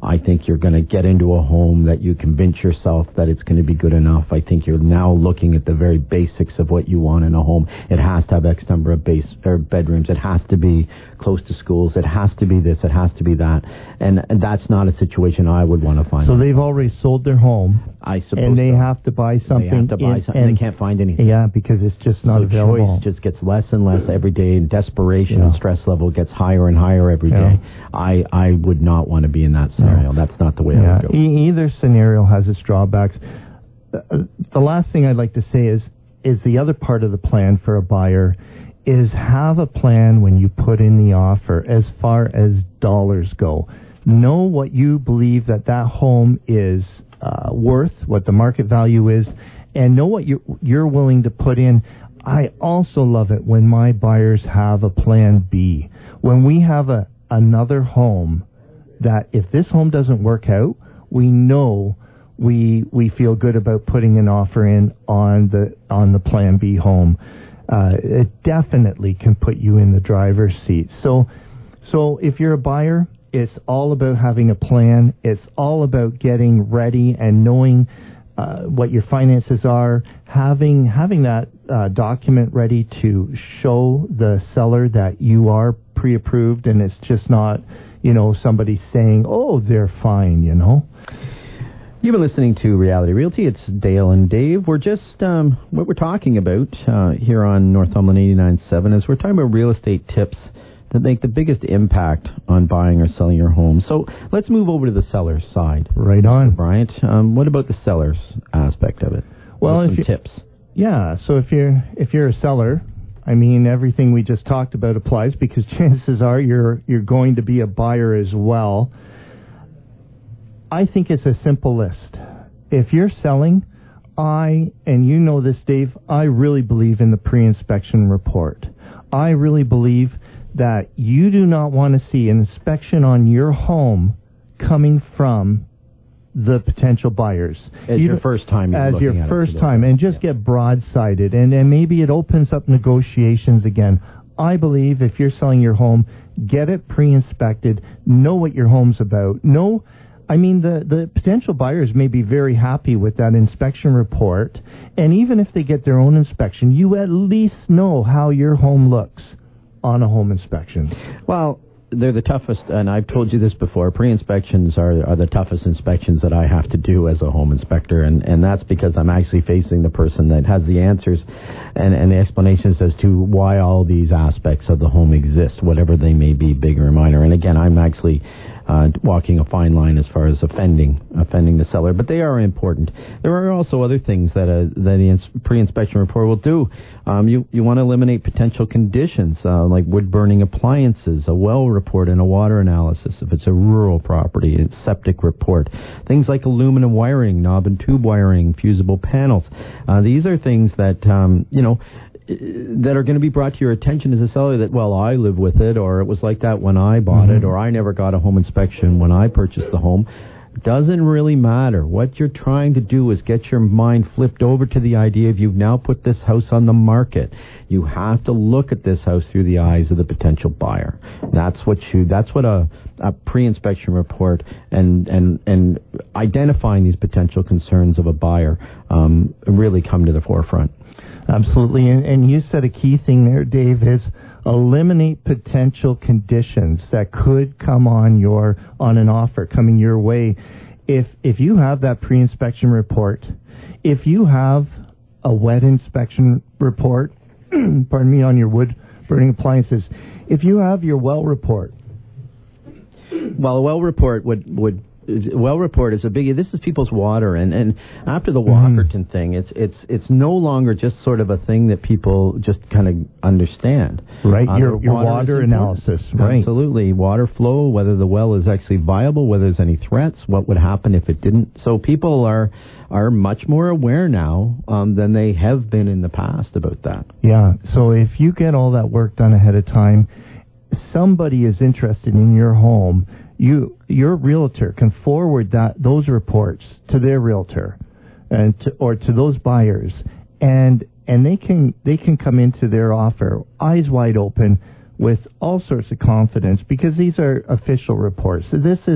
I think you're going to get into a home that you convince yourself that it's going to be good enough. I think you're now looking at the very basics of what you want in a home. It has to have X number of base or bedrooms. It has to be close to schools. It has to be this. It has to be that. And, and that's not a situation I would want to find. So they've already sold their home. I suppose And they so. have to buy something. They have to buy in, something. And they can't find anything. Yeah, because it's just not so available. Choice just gets less and less every day, and desperation yeah. and stress level gets higher and higher every yeah. day. I, I would not want to be in that scenario. No. That's not the way yeah. I would go. E- either scenario has its drawbacks. Uh, the last thing I'd like to say is, is the other part of the plan for a buyer is have a plan when you put in the offer as far as dollars go. Know what you believe that that home is uh, worth, what the market value is, and know what you, you're willing to put in. I also love it when my buyers have a plan B. When we have a another home that if this home doesn't work out, we know we we feel good about putting an offer in on the on the plan B home. Uh, it definitely can put you in the driver's seat. So, so if you're a buyer, it's all about having a plan. It's all about getting ready and knowing uh, what your finances are. Having having that uh, document ready to show the seller that you are pre-approved, and it's just not, you know, somebody saying, "Oh, they're fine," you know. You've been listening to Reality Realty. It's Dale and Dave. We're just, um, what we're talking about uh, here on Northumberland eighty-nine point seven is we're talking about real estate tips that make the biggest impact on buying or selling your home. So let's move over to the seller's side. Right on. Mister Bryant, um, what about the seller's aspect of it? Well, what are if some you, tips. Yeah, so if you're, if you're a seller, I mean, everything we just talked about applies because chances are you're you're going to be a buyer as well. I think it's a simple list. If you're selling, I, and you know this, Dave, I really believe in the pre-inspection report. I really believe that you do not want to see an inspection on your home coming from the potential buyers. As you your first time you're As looking your at first it time, and just yeah. get broadsided, and, and maybe it opens up negotiations again. I believe if you're selling your home, get it pre-inspected, know what your home's about, know... I mean, the, the potential buyers may be very happy with that inspection report, and even if they get their own inspection, you at least know how your home looks on a home inspection. Well, they're the toughest, and I've told you this before, pre-inspections are, are the toughest inspections that I have to do as a home inspector, and, and that's because I'm actually facing the person that has the answers and, and the explanations as to why all these aspects of the home exist, whatever they may be, big or minor. And again, I'm actually... Uh, walking a fine line as far as offending offending the seller, but they are important. There are also other things that uh, that the ins- pre-inspection report will do. Um, you you want to eliminate potential conditions uh, like wood-burning appliances, a well report, and a water analysis if it's a rural property, a septic report, things like aluminum wiring, knob and tube wiring, fusible panels. Uh, these are things that um, you know. that are going to be brought to your attention as a seller that, well, I live with it, or it was like that when I bought mm-hmm. it, or I never got a home inspection when I purchased the home. Doesn't really matter. What you're trying to do is get your mind flipped over to the idea of you've now put this house on the market. You have to look at this house through the eyes of the potential buyer. That's what you, that's what a, a pre-inspection report and, and, and identifying these potential concerns of a buyer um, really come to the forefront. Absolutely, and, and you said a key thing there, Dave, is eliminate potential conditions that could come on your on an offer coming your way. If if you have that pre-inspection report, if you have a wet inspection report, pardon me, on your wood burning appliances, if you have your well report. Well, a well report would would. Well report is a biggie. This is people's water, and, and after the Walkerton mm. thing, it's it's it's no longer just sort of a thing that people just kind of understand. Right, uh, your your water, water analysis, right? Absolutely, water flow, whether the well is actually viable, whether there's any threats, what would happen if it didn't. So people are are much more aware now um, than they have been in the past about that. Yeah. So if you get all that work done ahead of time, somebody is interested in your home. You, your realtor can forward that those reports to their realtor, and to, or to those buyers, and and they can they can come into their offer eyes wide open with all sorts of confidence because these are official reports. So this is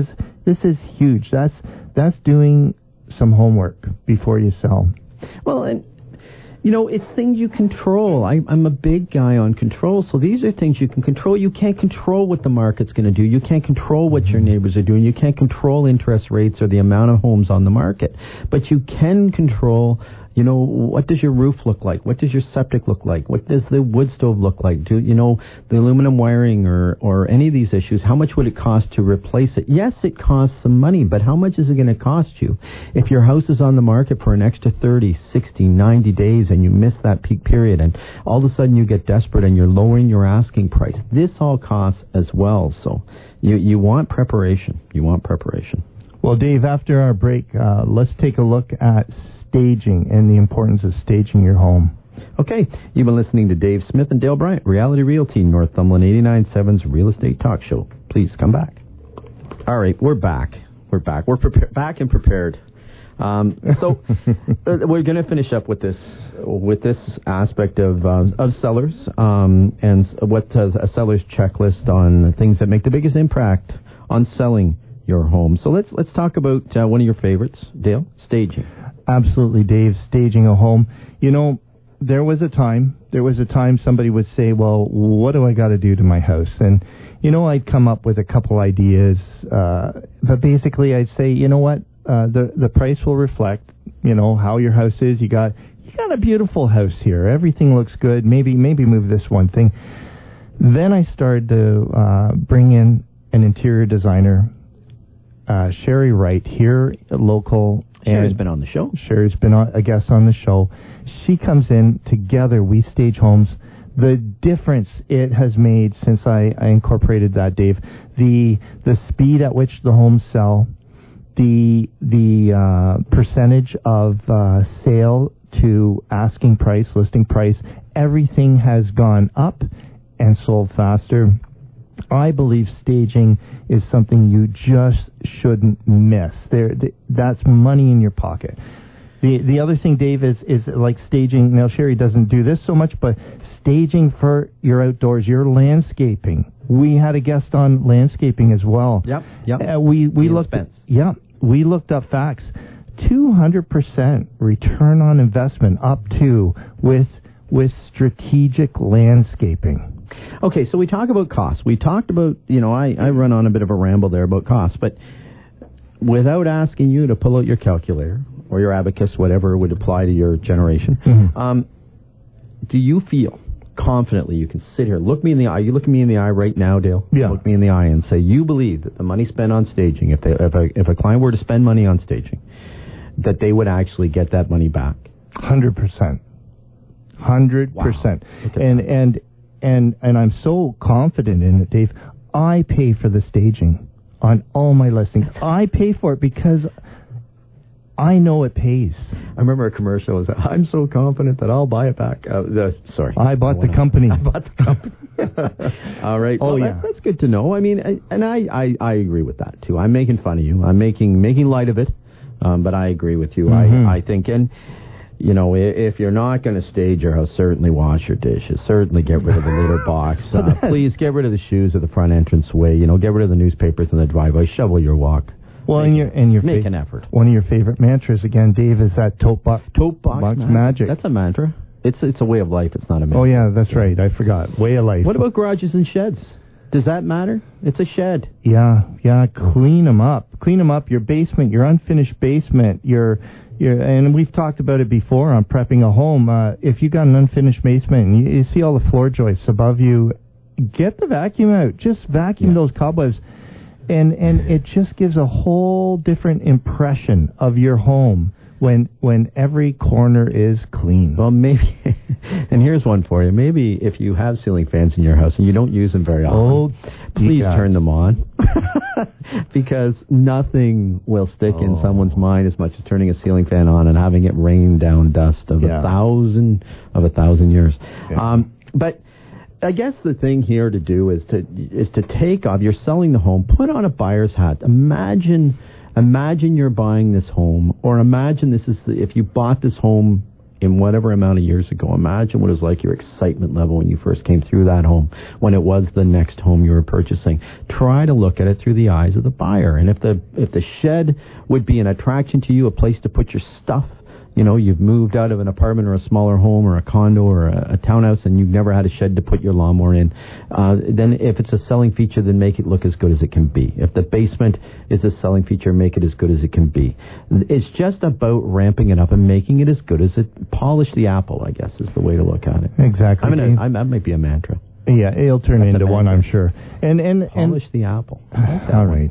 This is huge. That's that's doing some homework before you sell. Well, and you know, it's things you control. I, I'm a big guy on control, so these are things you can control. You can't control what the market's going to do. You can't control what your neighbors are doing. You can't control interest rates or the amount of homes on the market. But you can control, you know, what does your roof look like? What does your septic look like? What does the wood stove look like? Do you know the aluminum wiring or, or any of these issues? How much would it cost to replace it? Yes, it costs some money, but how much is it going to cost you? If your house is on the market for an extra thirty, sixty, ninety days and you miss that peak period and all of a sudden you get desperate and you're lowering your asking price, this all costs as well. So you, you want preparation. You want preparation. Well, Dave, after our break, uh, let's take a look at staging and the importance of staging your home. Okay, you've been listening to Dave Smith and Dale Bryant, Reality Realty, Northumberland eighty-nine point seven's Real Estate Talk Show. Please come back. All right, we're back. We're back. We're prepa- back and prepared. Um, so uh, we're going to finish up with this with this aspect of uh, of sellers um, and what uh, a seller's checklist on things that make the biggest impact on selling your home. So let's let's talk about uh, one of your favorites, Dale, staging. Absolutely, Dave, staging a home. You know, there was a time, there was a time somebody would say, well, what do I got to do to my house? And, you know, I'd come up with a couple ideas, uh, but basically I'd say, you know what, uh, the, the price will reflect, you know, how your house is. You got, you got a beautiful house here. Everything looks good. Maybe, maybe move this one thing. Then I started to, uh, bring in an interior designer, uh, Sherry Wright, here, local. Sherry's been on the show. Sherry's been on, a guest on the show. She comes in, together we stage homes. The difference it has made since I, I incorporated that, Dave, the the speed at which the homes sell, the the uh, percentage of uh, sale to asking price, listing price, everything has gone up and sold faster. I believe staging is something you just shouldn't miss. There, th- that's money in your pocket. The the other thing, Dave, is is like staging. Now, Sherry doesn't do this so much, but staging for your outdoors, your landscaping. We had a guest on landscaping as well. Yep, yep. Uh, we we Ian looked. Spence. Yeah, we looked up facts. Two hundred percent return on investment up to with with strategic landscaping. Okay, so we talk about costs. We talked about, you know, I, I run on a bit of a ramble there about costs, but without asking you to pull out your calculator or your abacus, whatever would apply to your generation, mm-hmm. um, do you feel confidently you can sit here, look me in the eye, you look me in the eye right now, Dale, yeah. look me in the eye and say you believe that the money spent on staging, if, they, if, a, if a client were to spend money on staging, that they would actually get that money back? one hundred percent. one hundred percent. Wow. And, and, and, and I'm so confident in it, Dave. I pay for the staging on all my listings. I pay for it because I know it pays. I remember a commercial was, I'm so confident that I'll buy it back. Uh, the, sorry. I bought the company. I bought the company. All right. Oh, well, yeah. That, that's good to know. I mean, I, and I, I, I agree with that, too. I'm making fun of you. I'm making making light of it, um, but I agree with you. Mm-hmm. I, I think, and, you know, if, if you're not going to stage your house, certainly wash your dishes. Certainly get rid of the litter box. Uh, please get rid of the shoes at the front entrance way. You know, get rid of the newspapers in the driveway. Shovel your walk. Well, make, and your and your make fa- an effort. One of your favorite mantras again, Dave, is that tote, bo- tote box, box magic. magic. That's a mantra. It's it's a way of life. It's not a mantra. Oh yeah, that's right. I forgot. Way of life. What about garages and sheds? Does that matter? It's a shed. Yeah, yeah. Clean them up. Clean them up. Your basement, your unfinished basement, your your, and we've talked about it before on prepping a home. Uh, if you got an unfinished basement and you, you see all the floor joists above you, get the vacuum out. Just vacuum yeah. those cobwebs. And and it just gives a whole different impression of your home when when every corner is clean. Well, maybe, and here's one for you. Maybe if you have ceiling fans in your house and you don't use them very often, oh, please turn them on. Because nothing will stick oh. in someone's mind as much as turning a ceiling fan on and having it rain down dust of yeah. a thousand of a thousand years. Yeah. Um, but I guess the thing here to do is to is to take off. You're selling the home. Put on a buyer's hat. Imagine, imagine you're buying this home, or imagine this is the, if you bought this home in whatever amount of years ago. Imagine what it was like, your excitement level when you first came through that home, when it was the next home you were purchasing. Try to look at it through the eyes of the buyer. And if the if the shed would be an attraction to you, a place to put your stuff, you know, you've moved out of an apartment or a smaller home or a condo or a, a townhouse and you've never had a shed to put your lawnmower in, uh, then if it's a selling feature, then make it look as good as it can be. If the basement is a selling feature, make it as good as it can be. It's just about ramping it up and making it as good as it, polish the apple, I guess, is the way to look at it. Exactly. I mean, I, that might be a mantra. Yeah, it'll turn That's into one, I'm sure. And and Polish and, the apple. All right.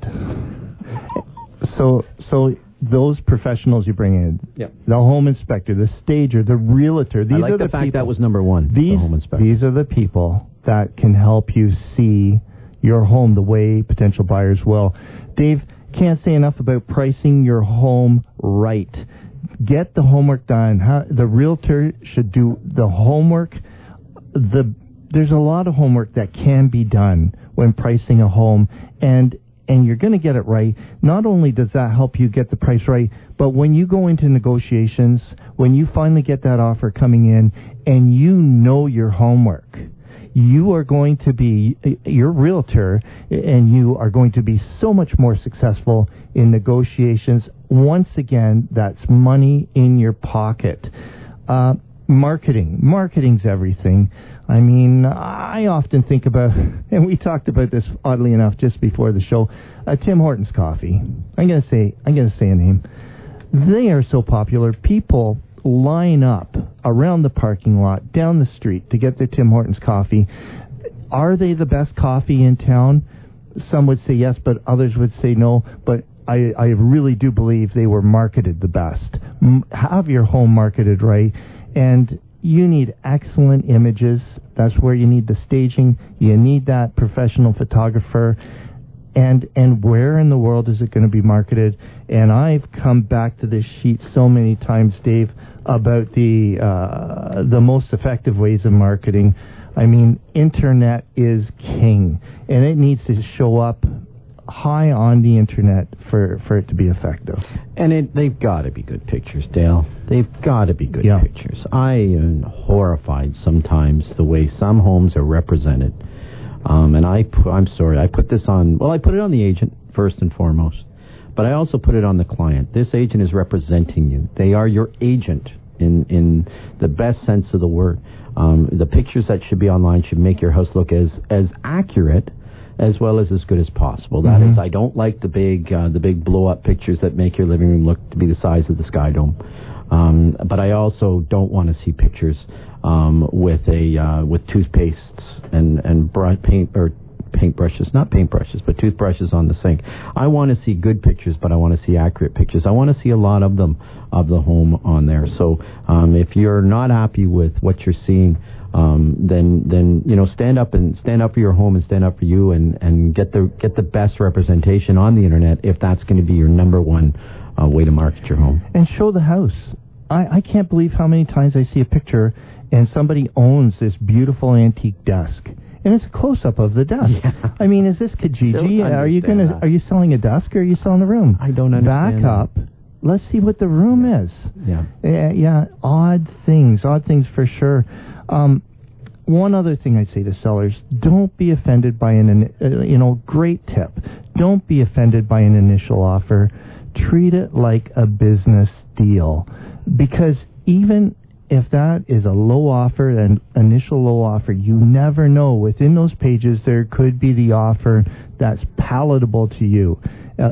So, so... Those professionals you bring in, yep. the home inspector, the stager, the realtor. These I like are the, the fact people, that was number one. These, the home inspector. These are the people that can help you see your home the way potential buyers will. Dave, can't say enough about pricing your home right. Get the homework done. How, the realtor should do the homework. The there's a lot of homework that can be done when pricing a home, and. And you're going to get it right. Not only does that help you get the price right, but when you go into negotiations, when you finally get that offer coming in and you know your homework, you are going to be, your realtor, and you are going to be so much more successful in negotiations. Once again, that's money in your pocket. Uh, marketing. Marketing's everything. I mean, I often think about, and we talked about this oddly enough just before the show, uh, Tim Hortons Coffee. I'm gonna say, I'm gonna say a name. They are so popular. People line up around the parking lot, down the street to get their Tim Hortons coffee. Are they the best coffee in town? Some would say yes, but others would say no. But I, I really do believe they were marketed the best. M- have your home marketed right, and you need excellent images. That's where you need the staging. You need that professional photographer. And and where in the world is it going to be marketed? And I've come back to this sheet so many times, Dave, about the uh, the most effective ways of marketing. I mean, internet is king, and it needs to show up high on the internet for, for it to be effective. And it, they've got to be good pictures, Dale. They've got to be good yeah. pictures. I am horrified sometimes the way some homes are represented. Um, and I, pu- I'm sorry, I put this on, well, I put it on the agent first and foremost, but I also put it on the client. This agent is representing you. They are your agent in, in the best sense of the word. Um, the pictures that should be online should make your house look as, as accurate as well as as good as possible. That mm-hmm. is, I don't like the big uh, the big blow-up pictures that make your living room look to be the size of the Sky Dome. Um, but I also don't want to see pictures um, with a uh, with toothpastes and and br- paint or paintbrushes, not paintbrushes, but toothbrushes on the sink. I want to see good pictures, but I want to see accurate pictures. I want to see a lot of them of the home on there. So um, if you're not happy with what you're seeing, Um, then, then you know, stand up and stand up for your home and stand up for you, and, and get the get the best representation on the internet if that's going to be your number one uh, way to market your home. And show the house. I, I can't believe how many times I see a picture and somebody owns this beautiful antique desk, and it's a close up of the desk. Yeah. I mean, is this Kijiji? Are you gonna that. Are you selling a desk or are you selling a room? I don't understand. Back up. That. Let's see what the room yeah. is. Yeah. Uh, yeah. Odd things. Odd things for sure. Um, one other thing I'd say to sellers, don't be offended by an, uh, you know, great tip. Don't be offended by an initial offer. Treat it like a business deal. Because even if that is a low offer, an initial low offer, you never know. Within those pages, there could be the offer that's palatable to you. Uh,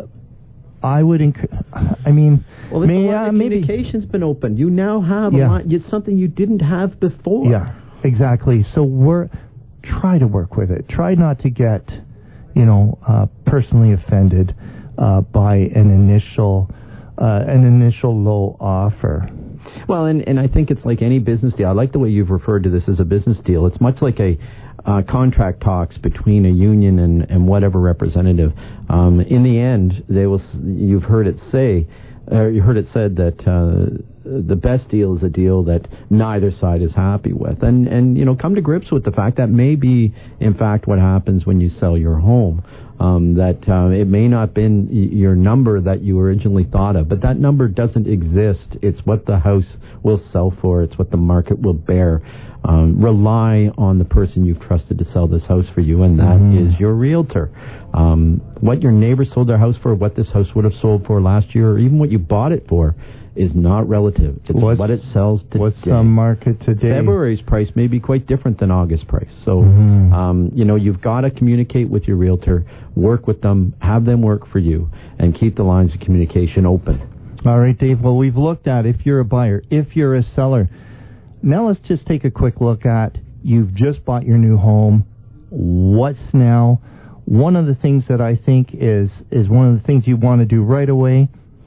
I would, enc- I mean, well, may, uh, communication's been opened. You now have yeah. a lot. It's something you didn't have before. Yeah, exactly. So we're try to work with it. Try not to get, you know, uh, personally offended uh, by an initial, uh, an initial low offer. Well, and and I think it's like any business deal. I like the way you've referred to this as a business deal. It's much like a Uh, contract talks between a union and, and whatever representative. Um, in the end, they will. You've heard it say uh, you heard it said that uh, the best deal is a deal that neither side is happy with. And, and, you know, come to grips with the fact that may be, in fact, what happens when you sell your home. Um, that uh, it may not have been your number that you originally thought of, but that number doesn't exist. It's what the house will sell for. It's what the market will bear. Um, rely on the person you've trusted to sell this house for you, and that mm-hmm. is your realtor. Um, what your neighbor sold their house for, what this house would have sold for last year, or even what you bought it for, is not relative. It's what's, what it sells today. What's the market today? February's price may be quite different than August price. So, mm-hmm. um, you know, you've got to communicate with your realtor, work with them, have them work for you, and keep the lines of communication open. All right, Dave. Well, we've looked at if you're a buyer, if you're a seller. Now let's just take a quick look at you've just bought your new home. What's now? One of the things that I think is is one of the things you want to do right away,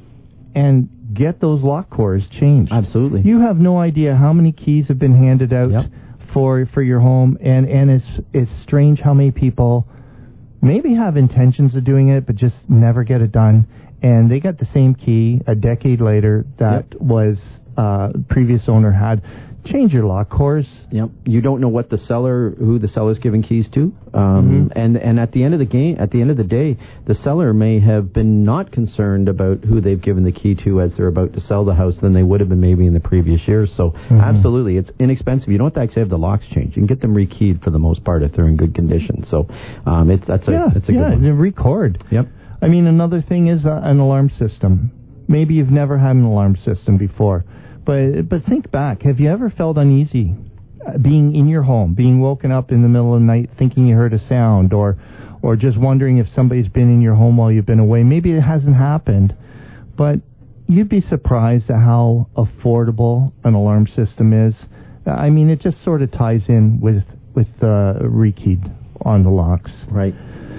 and get those lock cores changed. Absolutely. You have no idea how many keys have been handed out yep. for for your home, and, and it's it's strange how many people maybe have intentions of doing it, but just never get it done, and they got the same key a decade later that yep. was uh, previous owner had. Change your lock cores. Yep. You don't know what the seller, who the seller's giving keys to, um, mm-hmm. and and at the end of the game, at the end of the day, the seller may have been not concerned about who they've given the key to as they're about to sell the house than they would have been maybe in the previous years. So mm-hmm. absolutely, it's inexpensive. You don't have to actually have the locks changed. You can get them rekeyed for the most part if they're in good condition. So um, it's that's a yeah, that's a yeah, good one. Record. Yep. I mean, another thing is uh, an alarm system. Maybe you've never had an alarm system before. But but think back. Have you ever felt uneasy uh, being in your home, being woken up in the middle of the night thinking you heard a sound, or or just wondering if somebody's been in your home while you've been away? Maybe it hasn't happened, but you'd be surprised at how affordable an alarm system is. I mean, it just sort of ties in with with uh, rekeyed on the locks. Right.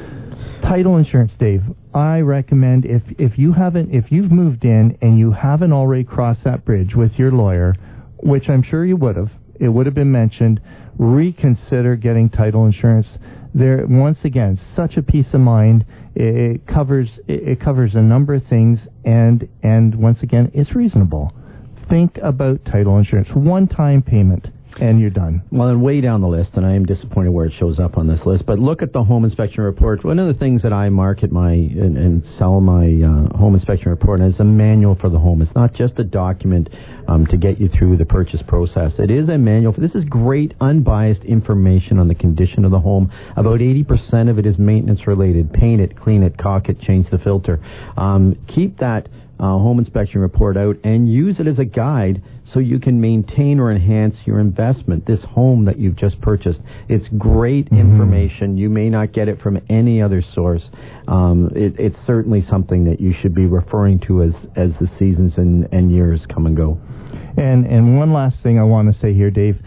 Title insurance, Dave. I recommend if, if you haven't, if you've moved in and you haven't already crossed that bridge with your lawyer, which I'm sure you would have, it would have been mentioned, reconsider getting title insurance. There, once again, such a peace of mind. It, it covers it, it covers a number of things, and and once again, it's reasonable. Think about title insurance. One-time payment. And you're done. Well, and way down the list, and I am disappointed where it shows up on this list, but look at the home inspection report. One of the things that I market my and, and sell my uh, home inspection report is a manual for the home. It's not just a document um, to get you through the purchase process. It is a manual. This is great, unbiased information on the condition of the home. About eighty percent of it is maintenance related. Paint it, clean it, caulk it, change the filter. Um, keep that Uh, home inspection report out and use it as a guide so you can maintain or enhance your investment, this home that you've just purchased. It's great mm-hmm. information. You may not get it from any other source. Um, it, it's certainly something that you should be referring to as, as the seasons and, and years come and go. And, and one last thing I want to say here, Dave.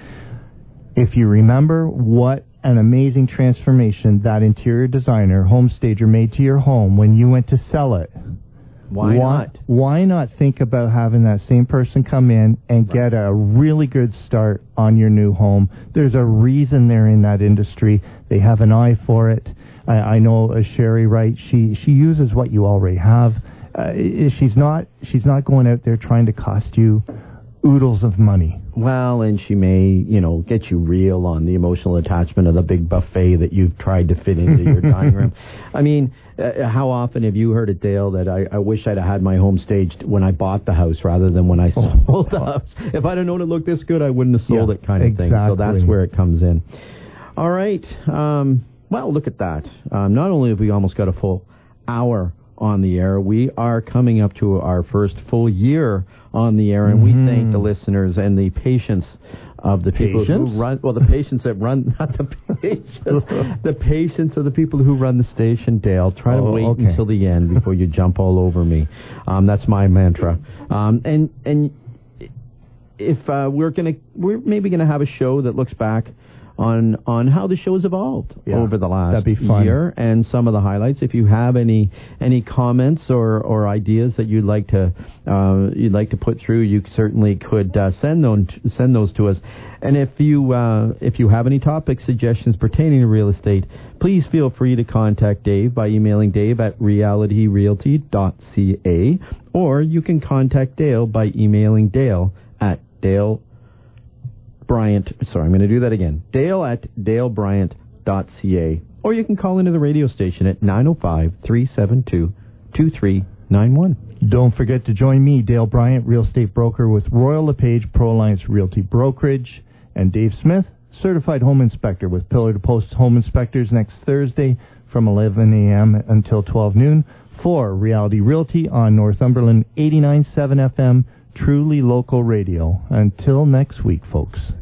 If you remember what an amazing transformation that interior designer, home stager, made to your home when you went to sell it, Why, why not? Why not think about having that same person come in and right. get a really good start on your new home? There's a reason they're in that industry. They have an eye for it. I, I know uh, Sherry Wright. She she uses what you already have. Uh, she's not she's not going out there trying to cost you oodles of money. Well, and she may, you know, get you real on the emotional attachment of the big buffet that you've tried to fit into your dining room. I mean, uh, how often have you heard it, Dale, that I, I wish I'd have had my home staged when I bought the house rather than when I sold oh. the house? If I'd have known it looked this good, I wouldn't have sold yeah, it kind of exactly. thing. So that's where it comes in. All right. Um, well, look at that. Um, not only have we almost got a full hour on the air, we are coming up to our first full year on the air, and mm-hmm. we thank the listeners and the patience of the people patience? who run, well, the patience that run, not the patience, the patience of the people who run the station, Dale. Try to oh, wait okay. until the end before you jump all over me. Um, that's my mantra. Um, and, and if uh, we're going to, we're maybe going to have a show that looks back on on how the show's evolved yeah, over the last that'd be fun. year and some of the highlights. If you have any any comments or, or ideas that you'd like to uh, you'd like to put through, you certainly could uh, send those send those to us. And if you uh, if you have any topic suggestions pertaining to real estate, please feel free to contact Dave by emailing Dave at reality realty dot c a Or you can contact Dale by emailing Dale at Dale Bryant. Sorry, I'm going to do that again. Dale at dale bryant dot c a. Or you can call into the radio station at nine oh five, three seven two, two three nine one. Don't forget to join me, Dale Bryant, real estate broker with Royal LePage Pro Alliance Realty Brokerage, and Dave Smith, certified home inspector with Pillar to Post Home Inspectors, next Thursday from eleven a.m. until twelve noon for Reality Realty on Northumberland eighty-nine point seven F M, truly local radio. Until next week, folks.